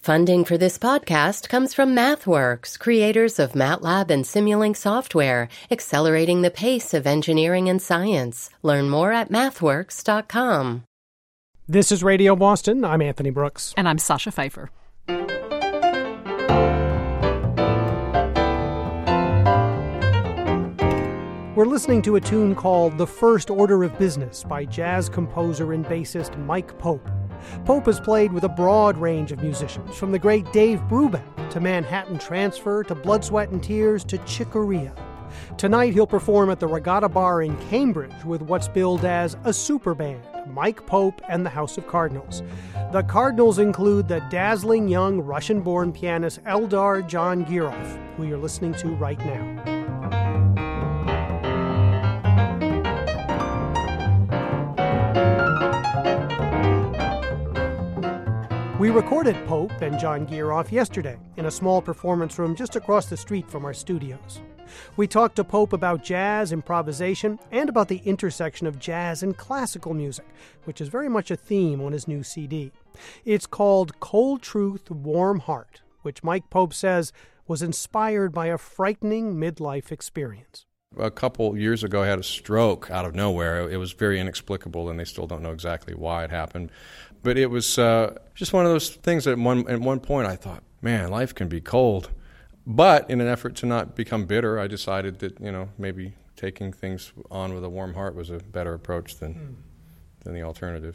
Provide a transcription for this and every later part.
Funding for this podcast comes from MathWorks, creators of MATLAB and Simulink software, accelerating the pace of engineering and science. Learn more at mathworks.com. This is Radio Boston. I'm Anthony Brooks. And I'm Sasha Pfeiffer. We're listening to a tune called The First Order of Business by jazz composer and bassist Mike Pope. Pope has played with a broad range of musicians, from the great Dave Brubeck to Manhattan Transfer to Blood, Sweat and Tears to Chick Corea. Tonight he'll perform at the Regatta Bar in Cambridge with what's billed as a super band, Mike Pope and the House of Cardinals. The Cardinals include the dazzling young Russian-born pianist Eldar Jahangirov, who you're listening to right now. We recorded Pope and Jahangirov yesterday in a small performance room just across the street from our studios. We talked to Pope about jazz, improvisation, and about the intersection of jazz and classical music, which is very much a theme on his new CD. It's called Cold Truth, Warm Heart, which Mike Pope says was inspired by a frightening midlife experience. A couple years ago, I had a stroke out of nowhere. It was very inexplicable, and they still don't know exactly why it happened. But it was just one of those things that at one point I thought, man, life can be cold. But in an effort to not become bitter, I decided that, maybe taking things on with a warm heart was a better approach than the alternative.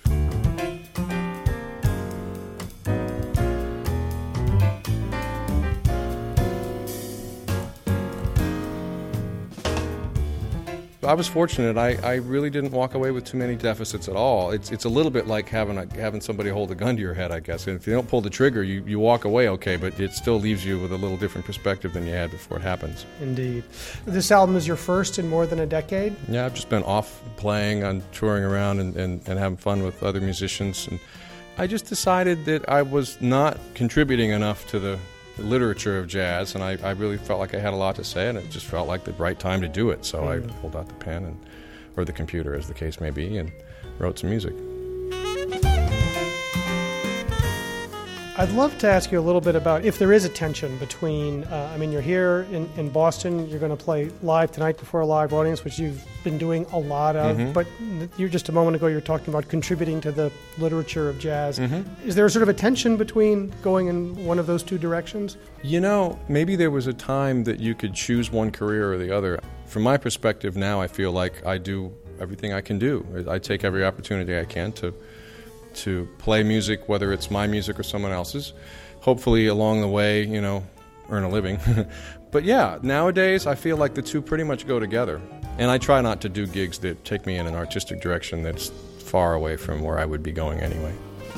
I was fortunate. I really didn't walk away with too many deficits at all. It's a little bit like having somebody hold a gun to your head, I guess. And if you don't pull the trigger, you walk away okay, but it still leaves you with a little different perspective than you had before it happens. Indeed. This album is your first in more than a decade? Yeah, I've just been off playing, on touring around and having fun with other musicians. And I just decided that I was not contributing enough to the literature of jazz, and I really felt like I had a lot to say, and it just felt like the right time to do it. So I pulled out the pen or the computer, as the case may be, and wrote some music. I'd love to ask you a little bit about if there is a tension between, you're here in Boston, you're going to play live tonight before a live audience, which you've been doing a lot of, but you're just a moment ago, you're talking about contributing to the literature of jazz. Is there sort of a tension between going in one of those two directions? Maybe there was a time that you could choose one career or the other. From my perspective now, I feel like I do everything I can do. I take every opportunity I can to play music, whether it's my music or someone else's. Hopefully along the way, earn a living. But yeah, nowadays I feel like the two pretty much go together. And I try not to do gigs that take me in an artistic direction that's far away from where I would be going anyway.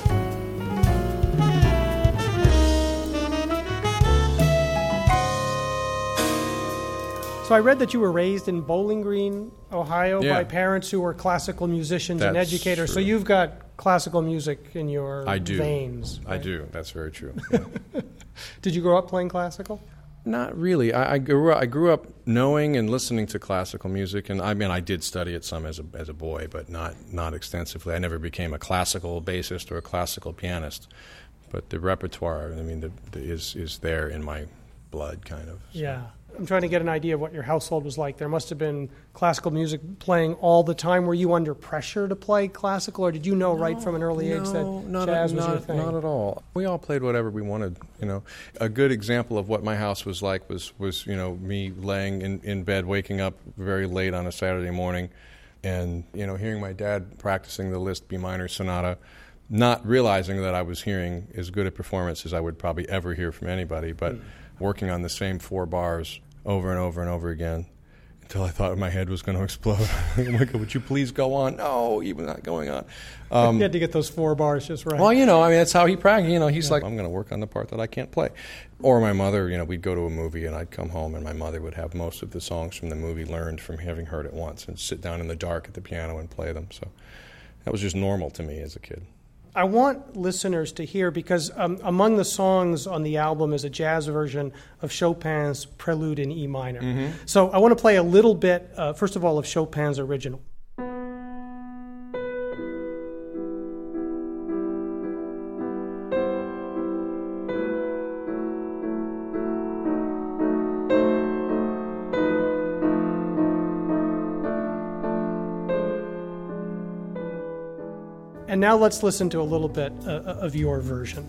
So I read that you were raised in Bowling Green, Ohio, by parents who were classical musicians and educators. True. So you've got classical music in your veins. Right? I do. That's very true. Yeah. Did you grow up playing classical? Not really. I grew up knowing and listening to classical music, and I did study it some as a boy, but not extensively. I never became a classical bassist or a classical pianist, but the repertoire, is there in my blood, kind of. So. Yeah. I'm trying to get an idea of what your household was like. There must have been classical music playing all the time. Were you under pressure to play classical, or did you know right from an early age that jazz was your thing? Not at all. We all played whatever we wanted. A good example of what my house was like was me laying in bed, waking up very late on a Saturday morning, and hearing my dad practicing the Liszt B minor sonata, not realizing that I was hearing as good a performance as I would probably ever hear from anybody, but working on the same 4 bars over and over and over again until I thought my head was going to explode. Oh my God, would you please go on? No, even not going on. You had to get those 4 bars just right. Well, that's how he practiced. He's like, I'm going to work on the part that I can't play. Or my mother, we'd go to a movie and I'd come home and my mother would have most of the songs from the movie learned from having heard it once and sit down in the dark at the piano and play them. So that was just normal to me as a kid. I want listeners to hear, because among the songs on the album is a jazz version of Chopin's Prelude in E minor. So I want to play a little bit, first of all, of Chopin's original. And now let's listen to a little bit of your version.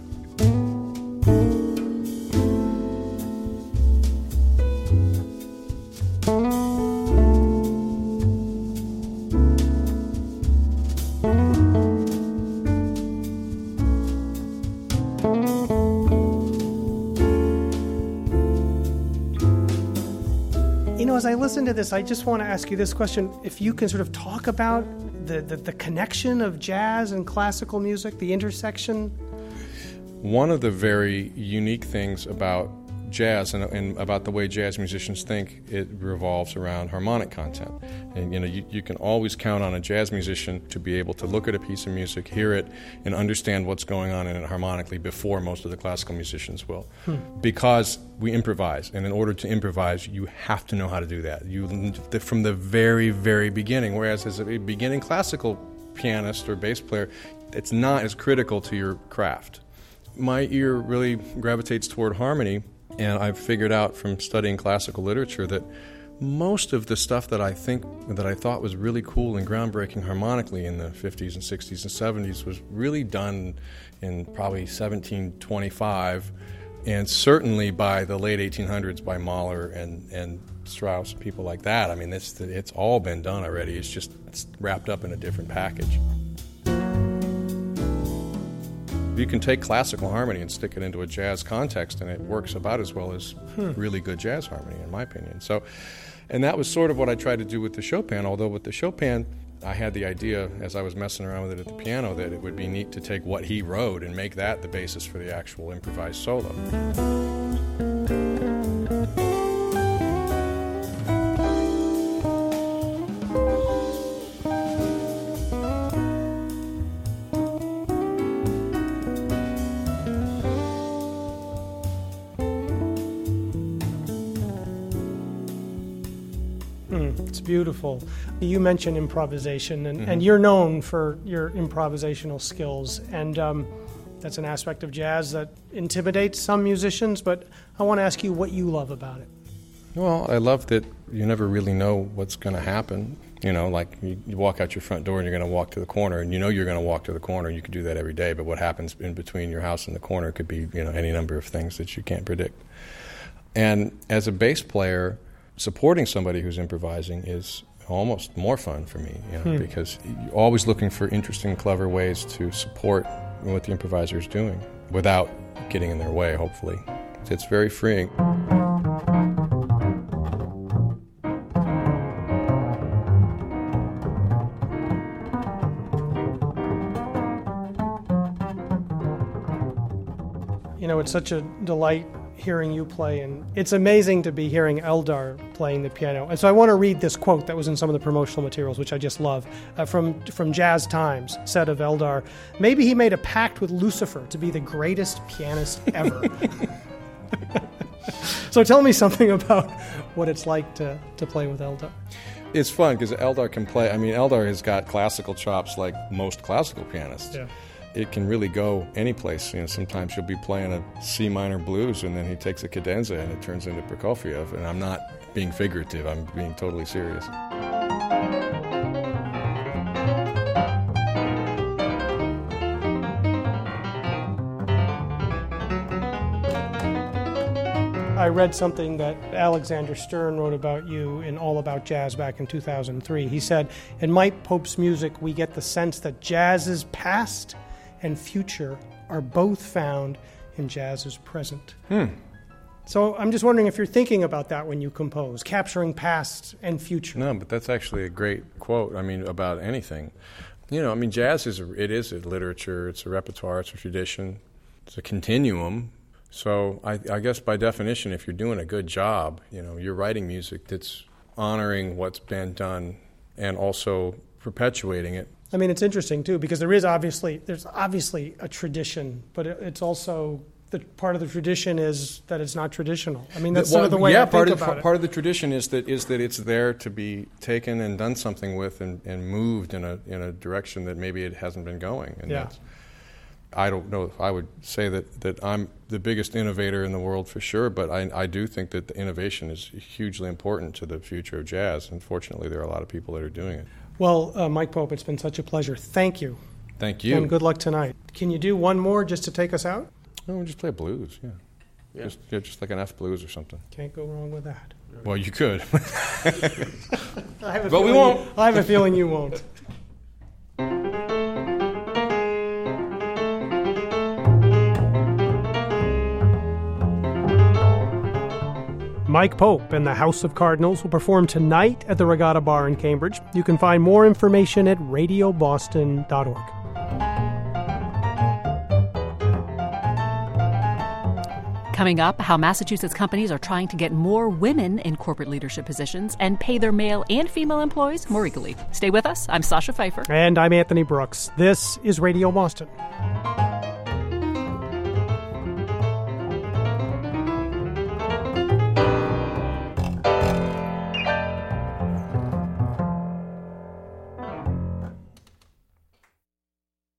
As I listen to this, I just want to ask you this question. If you can sort of talk about the connection of jazz and classical music, the intersection. One of the very unique things about jazz and about the way jazz musicians think, it revolves around harmonic content. And you can always count on a jazz musician to be able to look at a piece of music, hear it, and understand what's going on in it harmonically before most of the classical musicians will. Because we improvise, and in order to improvise, you have to know how to do that. From the very, very beginning. Whereas as a beginning classical pianist or bass player, it's not as critical to your craft. My ear really gravitates toward harmony. And I've figured out from studying classical literature that most of the stuff that I thought was really cool and groundbreaking harmonically in the 50s and 60s and 70s was really done in probably 1725, and certainly by the late 1800s by Mahler and Strauss, people like that. I mean, it's all been done already. It's wrapped up in a different package. You can take classical harmony and stick it into a jazz context, and it works about as well as really good jazz harmony, in my opinion. So, and that was sort of what I tried to do with the Chopin, although with the Chopin, I had the idea, as I was messing around with it at the piano, that it would be neat to take what he wrote and make that the basis for the actual improvised solo. It's beautiful. You mentioned improvisation, and you're known for your improvisational skills, and that's an aspect of jazz that intimidates some musicians, but I want to ask you what you love about it. Well, I love that you never really know what's going to happen. Like you walk out your front door and you're going to walk to the corner, and you're going to walk to the corner. You could do that every day, but what happens in between your house and the corner could be, any number of things that you can't predict. And as a bass player, supporting somebody who's improvising is almost more fun for me, because you're always looking for interesting, clever ways to support what the improviser is doing without getting in their way, hopefully. It's very freeing. It's such a delight hearing you play, and it's amazing to be hearing Eldar playing the piano. And so I want to read this quote that was in some of the promotional materials, which I just love, from Jazz Times, said of Eldar, "Maybe he made a pact with Lucifer to be the greatest pianist ever." So tell me something about what it's like to play with Eldar. It's fun because Eldar can play. I mean, Eldar has got classical chops like most classical pianists. Yeah. It can really go any place. Sometimes you'll be playing a C minor blues, and then he takes a cadenza, and it turns into Prokofiev. And I'm not being figurative. I'm being totally serious. I read something that Alexander Stern wrote about you in All About Jazz back in 2003. He said, "In Mike Pope's music, we get the sense that jazz's past and future are both found in jazz's present." So I'm just wondering if you're thinking about that when you compose, capturing past and future. No, but that's actually a great quote, about anything. Jazz is a literature, it's a repertoire, it's a tradition, it's a continuum. So I guess by definition, if you're doing a good job, you're writing music that's honoring what's been done and also perpetuating it. It's interesting, too, because there's obviously a tradition, but it's also the part of the tradition is that it's not traditional. That's sort of the way I think about it. Part of the tradition is that it's there to be taken and done something with and moved in a direction that maybe it hasn't been going. And I don't know if I would say that I'm the biggest innovator in the world for sure, but I do think that the innovation is hugely important to the future of jazz, and fortunately there are a lot of people that are doing it. Well, Mike Pope, it's been such a pleasure. Thank you. Thank you. And good luck tonight. Can you do one more just to take us out? No, we just play blues, yeah. Just like an F blues or something. Can't go wrong with that. Well, you could. But we won't. I have a feeling you won't. Mike Pope and the House of Cardinals will perform tonight at the Regatta Bar in Cambridge. You can find more information at radioboston.org. Coming up, how Massachusetts companies are trying to get more women in corporate leadership positions and pay their male and female employees more equally. Stay with us. I'm Sasha Pfeiffer. And I'm Anthony Brooks. This is Radio Boston.